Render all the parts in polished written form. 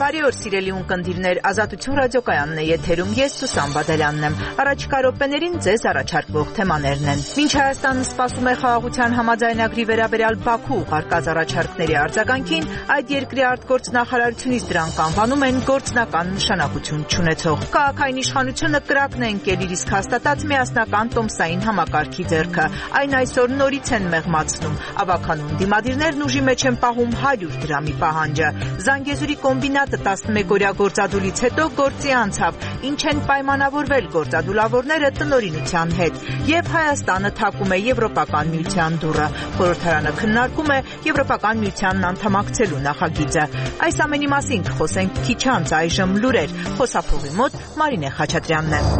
Բարի օր, սիրելի ունկնդիրներ, Ազատություն ռադիոկայանն է եթերում, ես Սուսան Բադալյանն եմ։ Առաջիկա րոպեներին ձեզ առաջարկվող թեմաներն են։ Մինչ Հայաստանը սպասում է խաղաղության համաձայնագրի վերաբերյալ Բաքու ուղարկած առաջարկների արձագանքին, այդ երկրի արտգործնախարարությունից դրանք անվանում են գործնական նշանակություն չունեցող։ Քաղաքային իշխանությունը կրակն է ընկել իր իսկ հաստատած միասնական տոմսային համակարգի ձեռքը։ Այն այսօր նորից են մեղմացնում։ Ավագանուն դիմադիրներն ուժի մեջ են պահում 100 դրամի պահանջը։ Զանգեզուրի կոմբինատը 11-օրյա գործադուլից հետո գործի անցավ, ինչ են պայմանավորվել գործադուլավորները տնօրինության հետ, եւ Հայաստանը թակում է Եվրոպական միության դուռը։ Խորհրդարանը քննարկում է Եվրոպական միությանն անդամակցելու նախագիծը։ Այս ամենի մասին կխոսենք քիչ անց, այժմ լուրեր։ Խոսափողի մոտ Մարինե Խաչատրյանն է։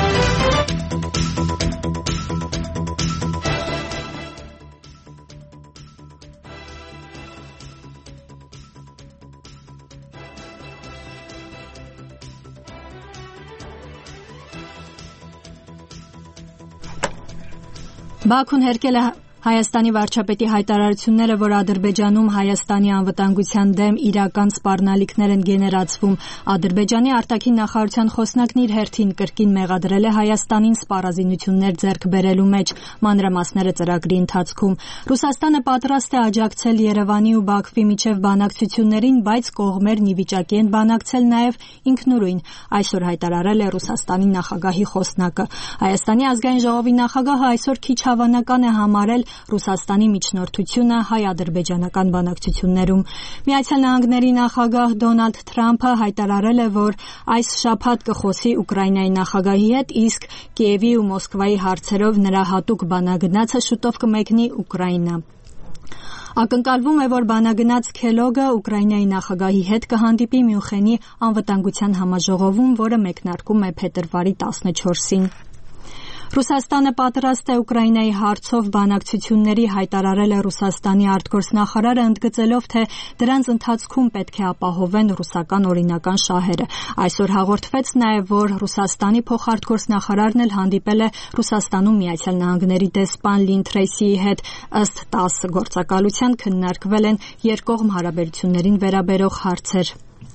Բաքուն հերկել է Հայաստանի վարչապետի հայտարարությունները, որ Ադրբեջանում Հայաստանի անվտանգության դեմ իրական սպառնալիքներ են գեներացվում։ Ադրբեջանի արտաքին նախարարության խոսնակն իր հերթին կրկին մեղադրել է Հայաստանին սպառազինություններ ձեռք բերելու մեջ, մանրամասները ծրագրի ընթացքում։ Ռուսաստանը պատրաստ է աջակցել Երևանի ու Բաքվի միջև բանակցություններին, բայց կողմերն ի վիճակի են բանակցել նաև ինքնուրույն, այսօր հայտարարել է Ռուսաստանի նախագահի խոսնակը։ Հայաստանի ազգային ժողովի նախագահը այսօր քիչ հավանական է համարել Ռուսաստանի միջնորդությունը հայ-ադրբեջանական բանակցություններում։ Միացյալ Նահանգների նախագահ Դոնալդ Թրամփը հայտարարել է, որ այս շաբաթ կխոսի Ուկրաինայի նախագահի հետ, իսկ Կիևի ու Մոսկվայի հարցերով նրա հատուկ բանագնացը շուտով կմեկնի Ուկրաինա։ Ակնկալվում է, որ բանագնաց Քելոգը Ուկրաինայի նախագահի հետ կհանդիպի Մյունխենի անվտանգության համաժողովում, որը մեկնարկում է փետրվարի 14-ին։ Ռուսաստանը պատրաստ է Ուկրաինայի հարցով բանակցությունների, հայտարարել է Ռուսաստանի արտգործնախարարը, ընդգծելով, թե դրանց ընթացքում պետք է ապահովեն ռուսական օրինական շահերը։ Այսօր հաղորդվեց նաև, որ Ռուսաստանի փոխարտգործնախարարն էլ հանդիպել է Ռուսաստանում Միացյալ Նահանգների դեսպան Լին Թրեյսիի հետ, ըստ ՏԱՍՍ գործակալության քննարկվել են երկկողմ հարաբերություններին վերաբերող հարցեր։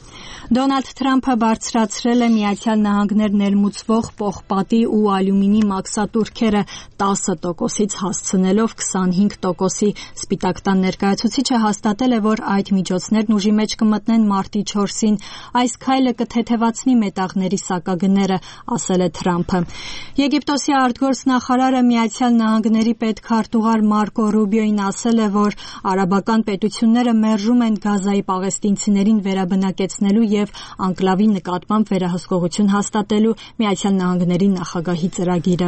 Դոնալդ Թրամփը բարձրացրել է Միացյալ Նահանգներ ներմուծվող պողպատի ու ալյումինի մաքսատուրքերը 10%-ից հասցնելով 25%-ի։ Սպիտակ տան ներկայացուցիչը հաստատել է, որ այդ միջոցներն ուժի մեջ կմտնեն մարտի 4-ին։ Այս քայլը կթեթևացնի մետաղների սակագները, ասել է Թրամփը։ Եգիպտոսի արտգործնախարարը Միացյալ Նահանգների պետքարտուղար Մարկո Ռուբիոին ասել է, որ արաբական պետությունները մերժում են Գազայի պաղեստինցիներին վերաբնակեցնելու և անկլավի նկատմամբ վերահսկողություն հաստատելու Միացյալ Նահանգների նախագահի ծրագիրը։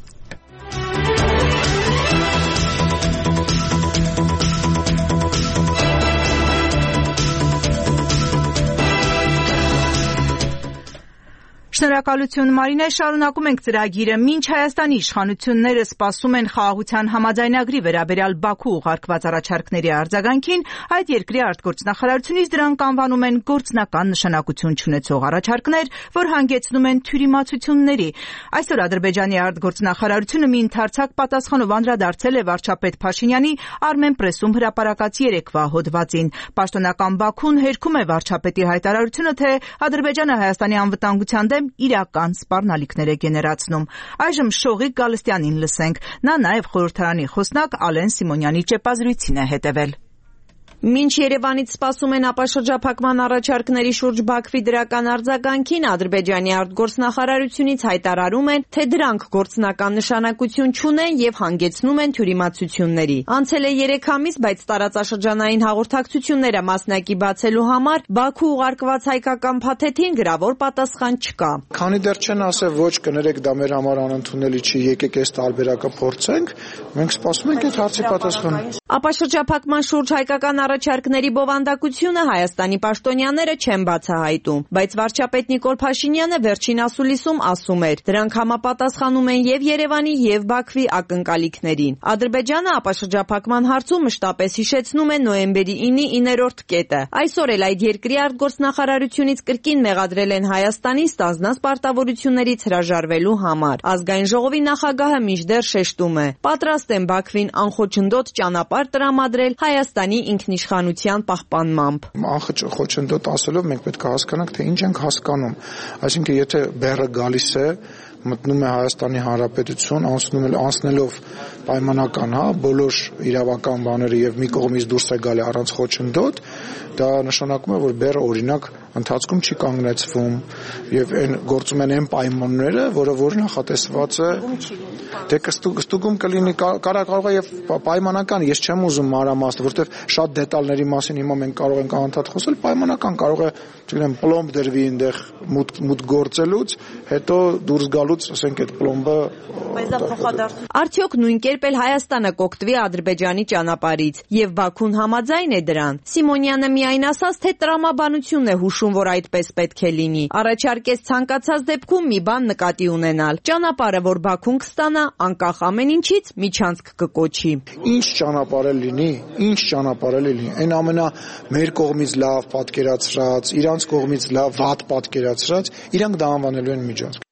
Շնորհակալություն Մարինե, շարունակում ենք ծրագիրը։ Մինչ Հայաստանի իշխանությունները սպասում են խաղաղության համաձայնագրի վերաբերյալ Բաքու ուղարկված առաջարկների արձագանքին, այդ երկրի արտգործնախարարությունից դրանք անվանում են գործնական նշանակություն չունեցող առաջարկներ, որ հանգեցնում են թյուրիմացությունների։ Այսօր Ադրբեջանի արտգործնախարարությունը մի ընդարձակ պատասխանով անդրադարձել է վարչապետ Փաշինյանի Armenpress-ում հրապարակած երեկվա հոդվածին։ Պաշտոնական Բաքուն հերքում է վարչապետի հայտարարությունը, թե Ադրբեջանը Հայաստանի անվտանգության դեմ իրական սպառնալիքներ է գեներացնում։ Այժմ Շողիկ Գալստյանին լսենք։ Նա նաև խորհրդարանի խոսնակ Ալեն Սիմոնյանի ճեպազրույցին է հետևել։ Մինչ Երևանից սպասում են ապաշրջափակման առաջարկների շուրջ Բաքվի դրական արձագանքին, Ադրբեջանի արտգործնախարարությունից հայտարարում են, թե դրանք գործնական նշանակություն չունեն եւ հանգեցնում են թյուրիմացությունների։ Անցել է 3 ամիս, բայց տարածաշրջանային հաղորդակցությունները մասնակի բացելու համար Բաքու ուղարկված հայկական փաթեթին գրավոր պատասխան չկա։ Քանի դեռ չեն ասել ոչ, կներեք, դա մեր համար անընդունելի չի, եկեք այս տարբերակը փորձենք, մենք սպասում ենք այդ հարցի պատասխանը։ Ապաշրջափակման շուրջ հայկական առաջարկների բովանդակությունը Հայաստանի պաշտոնյաները չեն բացահայտում, բայց վարչապետ Նիկոլ Փաշինյանը վերջին ասուլիսում ասում էր, դրանք համապատասխանում են եւ Երևանի եւ Բաքվի ակնկալիքներին։ Ադրբեջանը ապաշրջափակման հարցում մշտապես հիշեցնում է նոյեմբերի 9-ի 9-րդ կետը։ Այսօր էլ այդ երկրի արտգործնախարարությունից կրկին մեղադրել են Հայաստանին ստանձնած պարտավորություններից հրաժարվելու համար։ Ազգային ժողովի նախագահը մինչդեռ շեշտում է, պատրաստ են Բաքվին անխոչնդոտ ճանապարհ տրամադրել Հայաստանի ինքնիշխանության ինքնիշխանության պահպանմամբ։ Անխոչնդոտ ասելով մենք պետք է հասկանանք, թե ինչ ենք հասկանում։ Այսինքն, եթե բեռը գալիս է, մտնում է Հայաստանի Հանրապետություն, անցնելով պայմանական, բոլոր իրավական բաները եւ մի կողմից դուրս է գալի առանց խոչընդոտ, դա նշանակում է, որ բեռը օրինակ ընթացքում չի կանգնեցվում եւ այն գործում են այն պայմանները, որ նախատեսված է։ Դե կստուգում կլինի, կարող է եւ պայմանական, ես չեմ ուզում մանրամասն, որովհետեւ շատ դետալների մասին հիմա մենք կարող ենք անընդհատ խոսել, պայմանական կարող է, չգիտեմ, պլոմբ դրվի այնտեղ մուտք գործելուց, հետո դուրս գալուց, ասենք այդ պլոմբը Արդյոք նույն կերպ էլ Հայաստանը կօգտվի Ադրբեջանի ճանապարհից եւ Բաքուն համաձայն է դրան։ Սիմոնյանը միայն ասաց, թե տրամաբանությունն է հուշում, որ այդպես պետք է լինի։ Առաջարկեց ցանկացած դեպքում մի բան նկատի ունենալ։ Ճանապարհը, որ Բաքուն կստանա, անկախ ամեն ինչից միջանցք կկոչի։ Ինչ ճանապարհ լինի, այն ամենա մեր կողմից լավ պատկերացրած, իրանց կողմից լավ վատ պատկերացրած, իրանք դա անվանելու են միջանցք։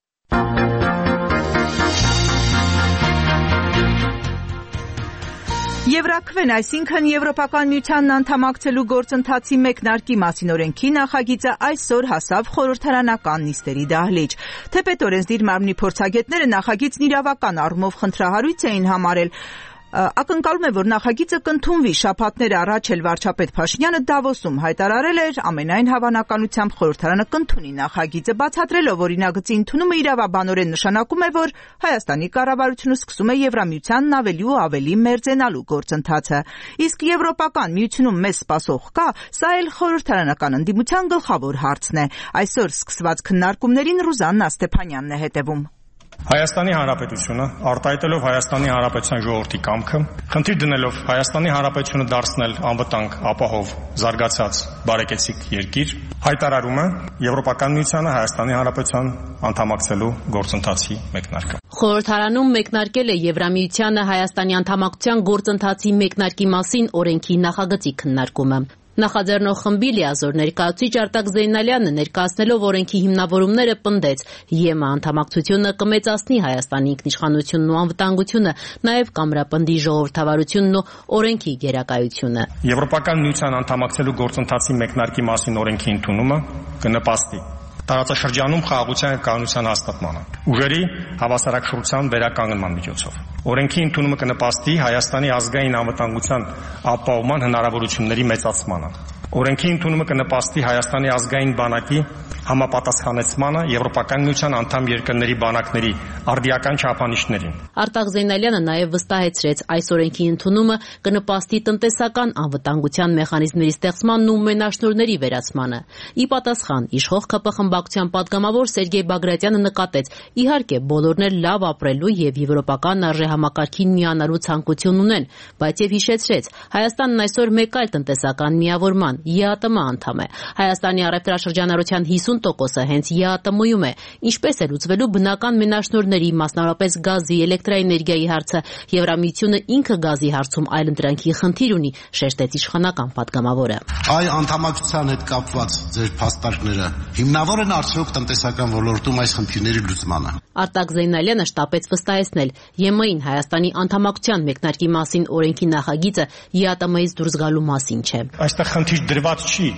Եվրաքվեն, այսինքն Եվրոպական միությանն անդամակցելու գործընթացի մեկնարկի մասին օրենքի նախագիծը այսօր հասավ խորհրդարանական նիստերի դահլիճ։ Թեպետ օրենսդիր մարմնի փորձագետները նախագիծն իրավական առումով խնդրահարույց էին համարել։ Ակնկալում է, որ նախագիծը կընդունվի։ Շաբաթներ առաջ էլ վարչապետ Փաշինյանը Դավոսում հայտարարել էր, ամենայն հավանականությամբ խորհրդարանը կընդունի նախագիծը, բացատրելով, որ օրինագծի ընդունումը իրավաբանորեն նշանակում է, որ Հայաստանի կառավարությունը սկսում է Եվրամիությանն ավելի ու ավելի մերձենալու գործընթացը։ Իսկ Եվրոպական միությունում մեզ սպասող կա, սա էլ խորհրդարանական ընդդիմության գլխավոր հարցն է։ Այսօր սկսված քննարկումներին Ռուզաննա Ստեփանյանն է հետևում։ Հայաստանի Հանրապետությունը, արտահայտելով Հայաստանի Հանրապետության ժողովրդի կամքը, խնդիր դնելով Հայաստանի Հանրապետությունը դարձնել անվտանգ, ապահով, զարգացած, բարեկեցիկ երկիր, հայտարարում է Եվրոպական միությանը Հայաստանի Հանրապետության անդամակցելու գործընթացի մեկնարկը։ Խորհրդարանում մեկնարկել է Եվրամիությանը Հայաստանի անդամակցության գործընթացի մեկնարկի մասին օրենքի նախագծի քննարկումը։ Նախաձեռնող խմբի լիազոր ներկայացուցիչ Արտակ Զեյնալյանը ներկայացնելով օրենքի հիմնավորումները պնդեց, ԵՄ անդամակցությունը կմեծացնի Հայաստանի ինքնիշխանությունն ու անվտանգությունը, նաև կամրապնդի ժողովրդավարությունն ու օրենքի գերակայությունը։ Եվրոպական միության անդամակցելու գործընթացի մեկնարկի մասին օրենքի ընդունումը կնպաստի տարածաշրջանում խաղաղության և կայունության հաստատմանը, ուժերի հավասարակշռության վերականգնման միջոցով։ Օրենքի ընդունումը կնպաստի Հայաստանի ազգային անվտանգության ապահովման հնարավորությունների մեծացմանը։ Օրենքի ընդունումը կնպաստի Հայաստանի ազգային բանակի համապատասխանեցմանը Եվրոպական միության անդամ երկրների բանակների արդիական չափանիշներին։ Արտակ Զեյնալյանը նաև վստահեցրեց, այս օրենքի ընդունումը կնպաստի տնտեսական անվտանգության մեխանիզմների ստեղծմանն ու մենաշնորհների վերացմանը։ Ի պատասխան իշխող ԿՊ խմբակցության պատգամավոր Սերգեյ Բագրատյանը նկատեց, իհարկե բոլորն էլ լավ ապրելու եւ եվրոպական արժեհամակարգին միանալու ցանկություն ունեն, բայց եւ հիշեցրեց, Հայաստանն այսօր մեկ այլ տնտեսական միավորման ԵԱՏՄ անդամ է։ Հայաստանի առևտրաշրջանառության 50%-ը հենց ԵԱՏՄ-ում է, ինչպես է լուծվելու բնական մենաշնորհների, մասնավորապես գազի, էլեկտրաէներգիայի հարցը։ Եվրամիությունը ինքը գազի հարցում այլընտրանքի խնդիր ունի, շեշտեց իշխանական պատգամավորը։ Այ անդամակցության հետ կապված ձեր փաստարկները հիմնավոր են արդյոք տնտեսական ոլորտում այս խնդիրների լուծմանը։ Արտակ Զեյնալյանը շտապեց վստահեցնել, ԵՄ-ին Հայաստանի անդամակցության մեկնարկի մասին օրենքի նախագիծը ԵԱՏՄ-ից դուրս գալու մասին չէ։ Այստեղ խնդիր դրված չի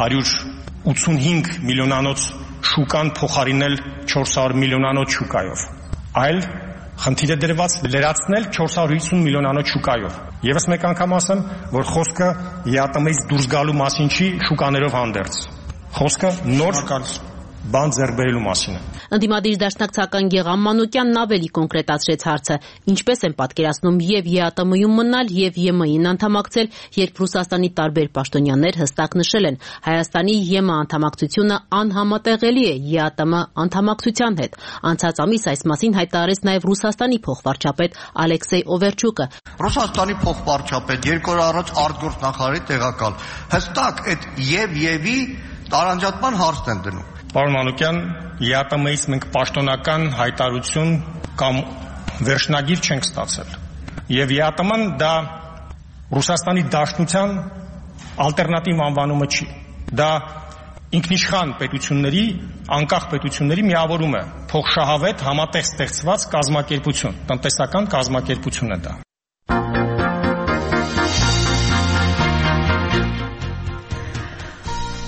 185 միլիոնանոց շուկան փոխարինել 400 միլիոնանոց շուկայով, այլ խնդիր է դրված լրացնել 450 միլիոնանոց շուկայով։ Եվս մեկ անգամ ասեմ, որ խոսքը ԵԱՏՄ-ից դուրս գալու մասին չի, շուկաներով հանդերձ։ Խոսքը նոր բան ձեռք բերելու մասին է։ Ընդդիմադիր դաշնակ Ցական Գեգամ Մանուկյանն ավելի կոնկրետացրեց հարցը, ինչպես են պատկերացնում եւ ԵԱՏՄ-ում մնալ եւ ԵՄ-ին անդամակցել, երբ Ռուսաստանի տարբեր պաշտոնյաներ հստակ նշել են, Հայաստանի ԵՄ անդամակցությունը անհամատեղելի է ԵԱՏՄ անդամակցության հետ։ Անցած ամիս այս մասին հայտարարեց նաեւ Ռուսաստանի փոխվարչապետ Ալեքսեյ Օվերչուկը։ Ռուսաստանի փոխվարչապետ 2 օր առաջ արտգործնախարարի տեղակալ հստակ այդ եւ-ի տարանջատման հարցն են դնում։ Պարոն Մանուկյան, ԵԱՏՄ-ից մենք պաշտոնական հայտարարություն կամ վերջնագիր չենք ստացել։ Եվ ԵԱՏՄ-ն դա Ռուսաստանի Դաշնության ալտերնատիվ անվանումը չի։ Դա ինքնիշխան պետությունների, անկախ պետությունների միավորում է, փոխշահավետ համատեղ ստեղծված կազմակերպություն, տնտեսական կազմակերպություն է դա։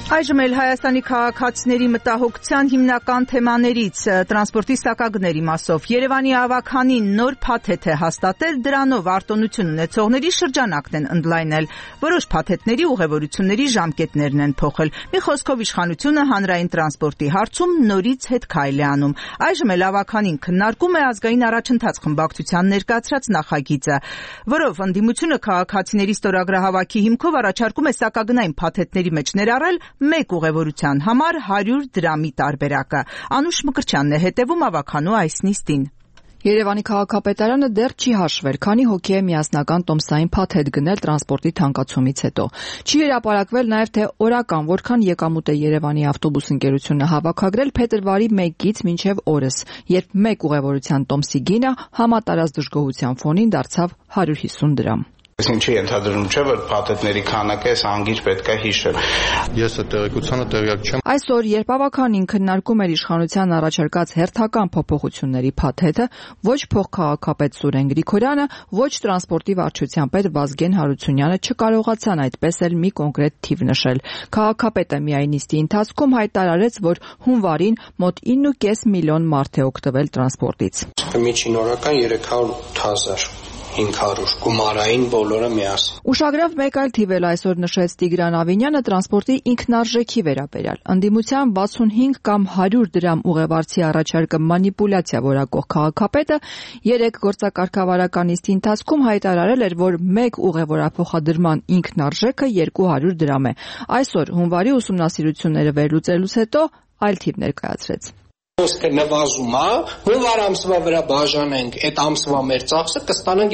Այժմ էլ Հայաստանի քաղաքացիների մտահոգության հիմնական թեմաներից տրանսպորտի սակագների մասով Երևանի ավագանին նոր փաթեթ է հաստատել, դրանով արտոնություն ունեցողների շրջանակն են ընդլայնել, որոշ փաթեթների ուղևորությունների ժամկետներն են փոխել։ Մի խոսքով իշխանությունը հանրային տրանսպորտի հարցում նորից հետքայլ է անում։ Այժմ էլ ավագանին քննարկում է ազգային առաջընթաց խմբակցության ներկայացրած նախագիծը, որով ընդդիմությունը քաղաքացիների ստորագրահավաքի հիմքով առաջարկում է սակագնային փաթեթների մեջ ներառել մեկ ուղևորության համար 100 դրամի տարբերակը։ Անուշ Մկրտչյանն է հետևում ավագանու այս նիստին։ Երևանի քաղաքապետարանը դեռ չի հաշվել, քանի հոգի է միասնական տոմսային փաթեթ գնել տրանսպորտի թանկացումից հետո։ Չի հրապարակվել նաև թե օրական որքան եկամուտ է Երևանի ավտոբուս ընկերությունը հավաքագրել փետրվարի 1-ից մինչև օրս, երբ մեկ ուղևորության տոմսի գինը համատարած դժգոհության ֆոնին դարձավ 150 դրամ։ Ինչի ենթադրում չէ, որ փաթեթների քանակը այս անգիր պետք է հիշել։ Ես այդ տեղեկությանը տեղյակ չեմ։ Այսօր, երբ ավագանին քննարկում էր իշխանության առաջարկած հերթական փոփոխությունների փաթեթը, ոչ փոխքաղաքապետ Սուրեն Գրիգորյանը, ոչ տրանսպորտի վարչության պետ Վազգեն Հարությունյանը չկարողացան այդպես էլ մի կոնկրետ թիվ նշել։ Քաղաքապետը միայն նիստի ընթացքում հայտարարեց, որ հունվարին մոտ 9.5 միլիոն մարդ է օգտվել տրանսպորտից։ Միջին օրական 300,000 500 գումարային բոլորը միասին։ Ուշագրավ մեկ այլ թիվ էլ այսօր նշեց Տիգրան Ավինյանը տրանսպորտի ինքնարժեքի վերաբերյալ։ Ընդդիմության 65 կամ 100 դրամ ուղևորցի առաջարկը մանիպուլյացիա որակող քաղաքապետը երեք գործակարգավարական նիստի ընթացքում հայտարարել էր, որ մեկ ուղևորափոխադրման ինքնարժեքը 200 դրամ է։ Այսօր հունվարի ուսումնասիրությունները վերլուծելուց հետո այլ թիվ ներկայացրեց։ Ոսկե նվազում է, հունվար ամսվա վրա բաժանենք, այդ ամսվա մեր ծախսը կստանանք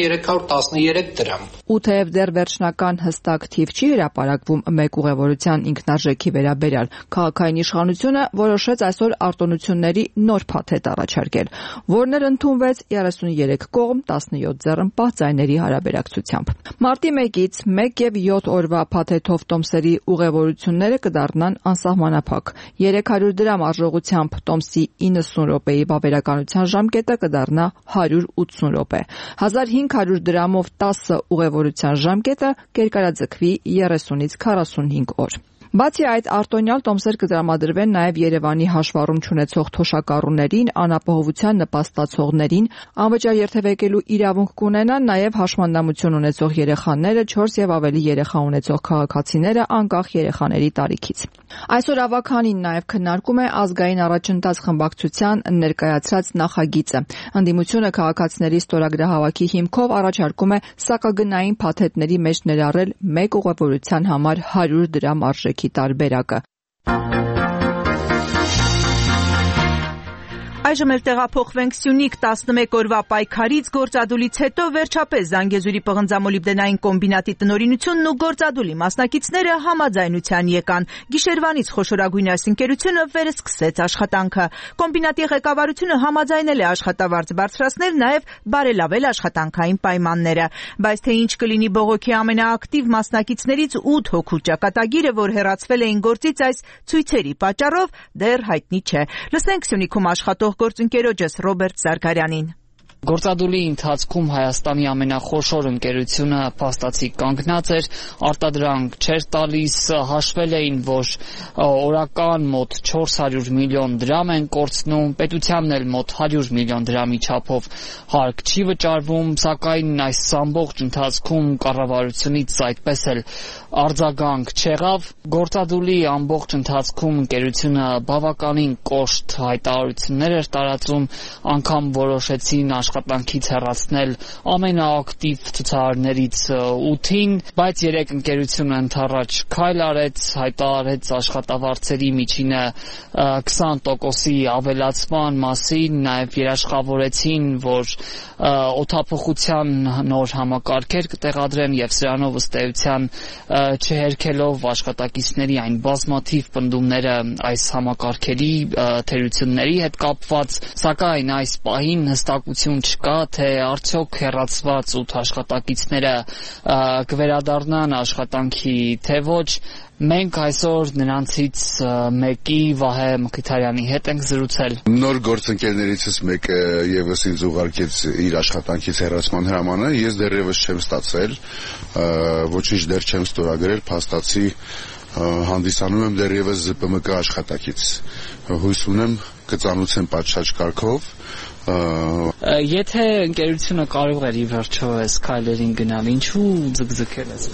313 դրամ։ Ու թեև դեռ վերջնական հստակ թիվ չի հրապարակվում մեկ ուղևորության ինքնարժեքի վերաբերյալ, քաղաքային իշխանությունը որոշեց այսօր արտոնությունների նոր փաթեթ առաջարկել, որն էլ ընդունվեց 33 կողմ 17 ձեռնպահ ձայների հարաբերակցությամբ։ Մարտի 1-ից 1 եւ 7 օրվա փաթեթով տոմսերի ուղևորությունները կդառնան անսահմանափակ։ 300 դրամ արժողությամբ տոմսի 90 րոպեի վավերականության ժամկետը կդառնա 180 րոպե։ 1500 դրամով 10 ուղևորության ժամկետը կերկարաձգվի 30-ից 45 օր։ Բացի այդ, արտոնյալ տոմսեր կտրամադրվեն նաև Երևանի հաշվառում չունեցող թոշակառուներին, անապահովության նպաստացողներին, անվճար երթևեկելու իրավունք կունենան նաև հաշմանդամություն ունեցող երեխաները, 4 եւ ավելի երեխա ունեցող քաղաքացիները անկախ երեխաների տարիքից։ Այսօր ավագանին նաև քննարկում է ազգային առաջընթաց խմբակցության ներկայացրած նախագիծը։ Ընդդիմությունը քաղաքացիների ստորագրահավաքի հիմքով առաջարկում է սակագնային փաթեթների մեջ ներառել մեկ ուղևորության համար 100 դրամ արժեքի տարբերակը։ Այժմ էլ տեղափոխվենք Սյունիք 11 օրվա պայքարից գործադուլից հետո վերջապես Զանգեզուրի պղնձամոլիբդենային կոմբինատի տնօրինությունն ու գործադուլի մասնակիցները համաձայնության եկան։ Գիշերվանից խոշորագույն այս ընկերությունը վերսկսեց աշխատանքը։ Կոմբինատի ղեկավարությունը համաձայնել է աշխատավարձ բարձրացնել, նաև բարելավել աշխատանքային պայմանները։ Բայց թե ինչ կլինի բողոքի ամենաակտիվ մասնակիցներից 8 հոգու ճակատագիրը, որ հեռացվել էին գործից այս ցույցերի պատճառով, դեռ հայտնի չէ։ Լսենք Սյունիքում աշխատող գործընկերոջս Ռոբերտ Զարգարյանին։ Գործադուլի ընթացքում Հայաստանի ամենախոշոր ընկերությունը փաստացի կանգնած էր, արտադրանք չէր տալիս, հաշվել էին, որ օրական մոտ 400 միլիոն դրամ են կորցնում, պետությանն էլ մոտ 100 միլիոն դրամի չափով հարկ չի վճարվում, սակայն այս ամբողջ ընթացքում կառավարությունից այդպես էլ արձագանք չեղավ։ Գործադուլի ամբողջ ընթացքում ընկերությունը բավականին կոշտ հայտարարություններ էր տարածում, անգամ որոշեցին աշխատանքից հեռացնել ամենաակտիվ ցուցարարներից 8-ին, բայց երեք ընկերությունը ընդառաջ քայլ արեց, հայտարարեց աշխատավարձերի միջինը 20%-ի ավելացման մասին, նաև երաշխավորեցին, որ օդափոխության նոր համակարգեր կտեղադրեն եւ սրանով ըստ էության չհերքելով աշխատակիցների այն բազմաթիվ պնդումները այս համակարգերի թերությունների հետ կապված, սակայն այս պահին հստակություն չկա, թե արդյոք հեռացված 8 աշխատակիցները կվերադառնան աշխատանքի, թե ոչ։ Մենք այսօր նրանցից մեկի Վահե Մկրտարյանի հետ ենք զրուցել։ Նոր գործընկերներիցս մեկը եւս ինձ ուղարկեց իր աշխատանքից հեռացման հրամանը, ես դեռևս չեմ ստացել, ոչինչ դեռ չեմ ստորագրել, փաստացի հանդիսանում եմ դեռևս ԶՊՄԿ աշխատակից։ Հույս ունեմ կծանուցեմ պատշաճ կարգով։ Եթե ընկերությունը կարող էր ի վերջո այս քայլերին գնալ, ինչու ձգձգել այս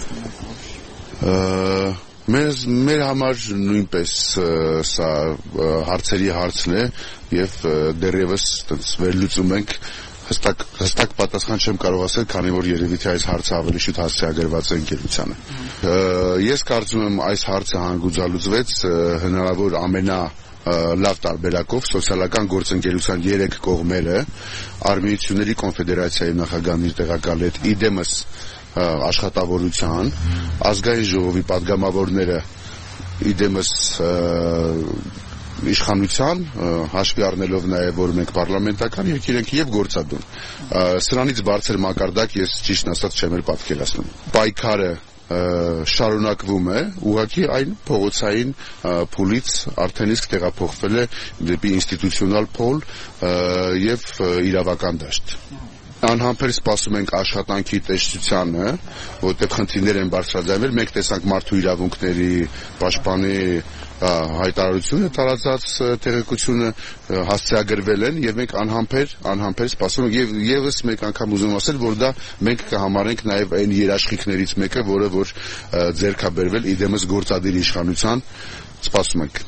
քայլը։ Մեր համար նույնպես սա հարցերի հարցն է եւ դեռևս վերլուծում ենք հստակ պատասխան չեմ կարող ասել, քանի որ երևի թե այս հարցը ավելի շուտ հասցեագրված է ընկերությանը։ Ես կարծում եմ այս հարցը հանգուցալուծվեց հնարավոր լավ տարբերակով սոցիալական գործընկերության 3 կողմերը Արմենիությունների կոնֆեդերացիայի նախագահն իր տեղակալ հետ իդեմս աշխատավորության, ազգային ժողովի падգամավորները իդեմս իշխանության, հաշվի առնելով նաև որ մենք պարլամենտական երկիր ենք եւ գործադուն։ Սրանից բարձր մակարդակ ես ճիշտ ասած չեմ էլ պատկերացնում։ Պայքարը շարունակվում է, ուղղակի այն փողոցային փուլից արդեն իսկ տեղափոխվել է դեպի ինստիտուցիոնալ փոլ եւ իրավական դաշտ։ Անհամբեր սպասում ենք աշխատանքի տեսչությանը, որտեղ խնդիրներ են բարձրաձայնել, մենք տեսանք մարդու իրավունքների պաշտպանի հայտարարությունը տարածած տեղեկությունը հասցեագրվել են եւ մենք անհամբեր սպասում ենք եւ եւս մեկ անգամ ուզում ասել, որ դա մենք կհամարենք նաեւ այն երաշխիքներից մեկը, որը որ ձեռք է բերվել իդեմս գործադիր իշխանության, սպասում ենք։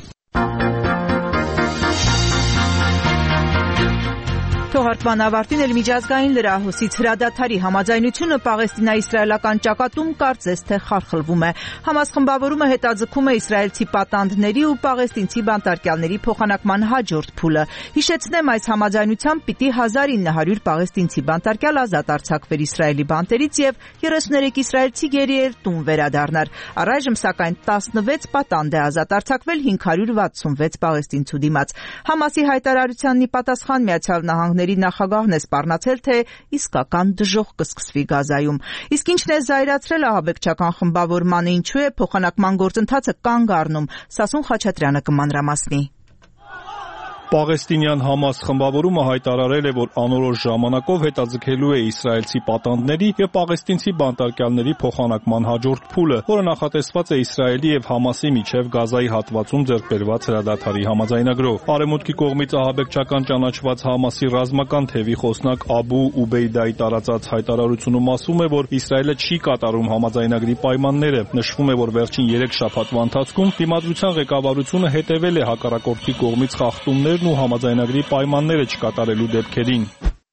Թողարկման ավարտին էլ միջազգային լրահոսից հրադադարի համաձայնությունը Պաղեստինա-իսրայելական ճակատում կարծես թե խարխլվում է։ Համաս խմբավորումը հետաձգում է իսրայելցի պատանդների ու պաղեստինցի բանտարկյալների փոխանակման հաջորդ փուլը։ Հիշեցնեմ, այս համաձայնությամբ պիտի 1900 պաղեստինցի բանտարկյալ ազատ արձակվեր Իսրայելի բանտերից եւ 33 իսրայելցի գերիեր տուն վերադառնար։ Առայժմ սակայն 16 պատանդ է ազատ արձակվել 566 պաղեստինցու դիմաց։ Համասի հայտարարությանն ի պատասխան Միացյալ Նահանգների նախագահն է սպառնացել, թե իսկական դժոխք կսկսվի Գազայում։ Իսկ ինչն է զայրացրել ահաբեկչական խմբավորմանը, ինչու է փոխանակման գործընթացը կանգ առնում, Սասուն Խաչատրյանը կմանրամասնի։ Պաղեստինյան Համաս խմբավորումը հայտարարել է, որ անորոշ ժամանակով հետաձգելու է իսրայելցի պատանդների եւ պաղեստինցի բանտարկյալների փոխանակման հաջորդ փուլը, որը նախատեսված է Իսրայելի եւ Համասի միջև Գազայի հատվածում ձեռք բերված հրադադարի համաձայնագրով։ Արևմուտքի կողմից ահաբեկչական ճանաչված Համասի ռազմական թևի խոսնակ Աբու Ուբեյդայի տարածած հայտարարությունում ասում է, որ Իսրայելը չի կատարում համաձայնագրի պայմանները։ Նշվում է, որ վերջին 3 շաբաթվա ընթացքում դիմադրության ղեկավարությունը հետևել է հակառակորդի կողմից խախտումներ ու համաձայնագրի պայմանները չկատարելու դեպքերին։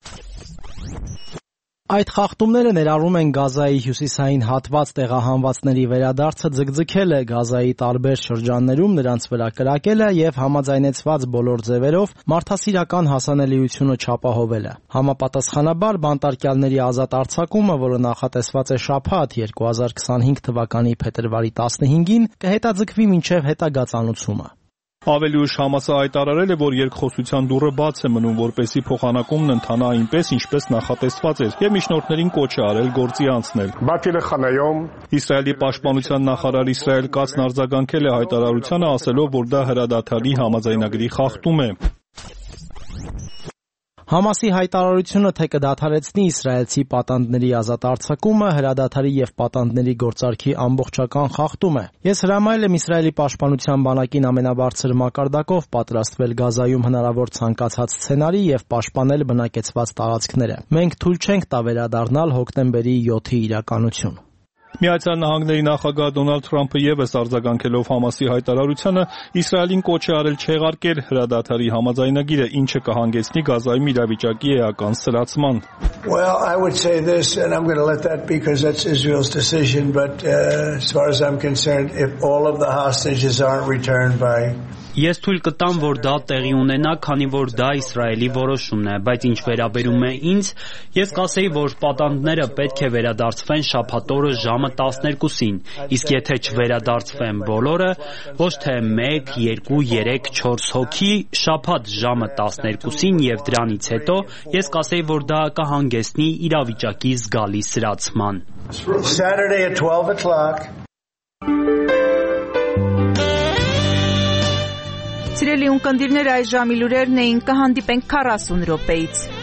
Այդ խախտումները ներառում են Գազայի հյուսիսային հատված տեղահանվածների վերադարձը ձգձգելը, Գազայի տարբեր շրջաններում նրանց վրա կրակելը եւ համաձայնեցված բոլոր ձևերով մարդասիրական հասանելիությունը չապահովելը։ Համապատասխանաբար բանտարկյալների ազատ արձակումը, որը նախատեսված է շաբաթ 2025 թվականի փետրվարի 15-ին, կհետաձգվի մինչև հետագա ծանուցումը։ Ավելի ուշ Համասը հայտարարել է, որ երկխոսության դուռը բաց է մնում, որպեսզի փոխանակումն ընթանա այնպես, ինչպես նախատեսված էր, եւ միջնորդներին կոչ է արել գործի անցնել։ Իսրայելի պաշտպանության նախարար Իսրայել Կացն արձագանքել է հայտարարությանը, ասելով, որ դա հրադադարի համաձայնագրի խախտում է։ Համասի հայտարարությունը, թե կդադարեցնի իսրայելցի պատանդների ազատ արձակումը, հրադադարի եւ պատանդների գործարքի ամբողջական խախտում է։ Ես հրամայել եմ Իսրայելի պաշտպանության բանակին ամենաբարձր մակարդակով պատրաստվել Գազայում հնարավոր ցանկացած սցենարի եւ պաշտպանել բնակեցված տարածքները։ Մենք թույլ չենք տա վերադառնալ հոկտեմբերի 7-ի իրականություն։ Միացյալ Նահանգների նախագահ Դոնալդ Թրամփը եւս արձագանքելով Համասի հայտարարությանը Իսրայելին կոչ է արել չեղարկել հրադադարի համաձայնագիրը, ինչը կհանգեցնի Գազայում իրավիճակի էական սրացման։ Well, I would say this, and I'm going to let that be because that's Israel's decision, but as far as I'm concerned, if all of the hostages aren't returned by Ես թույլ կտամ, որ դա տեղի ունենա, քանի որ դա Իսրայելի որոշումն է, բայց ինչ վերաբերում է ինձ, ես կասեի, որ պատանդները պետք է վերադարձվեն շաբաթ օրը ժամը 12-ին, իսկ եթե չվերադարձվեն բոլորը, ոչ թե 1, 2, 3, 4 հոգի, շաբաթ ժամը 12-ին եւ դրանից հետո, ես կասեի, որ դա կհանգեցնի իրավիճակի զգալի սրացման։ Saturday at 12 o'clock. Սիրելի ունկնդիրներ, այս ժամի լուրերն էին, կհանդիպենք 40 րոպեից։